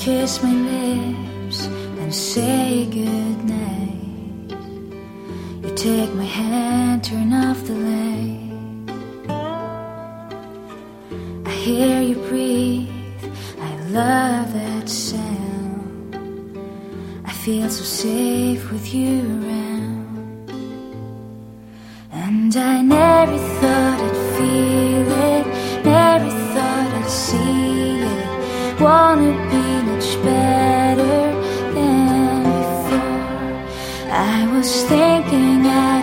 kiss my lips and say goodnight. You take my hand, turn off the light. I hear you breathe, I love that sound. I feel so safe with you around. And I never thought I'd feel it, never thought I'd see it. Wanna be much better than before. I was thinking I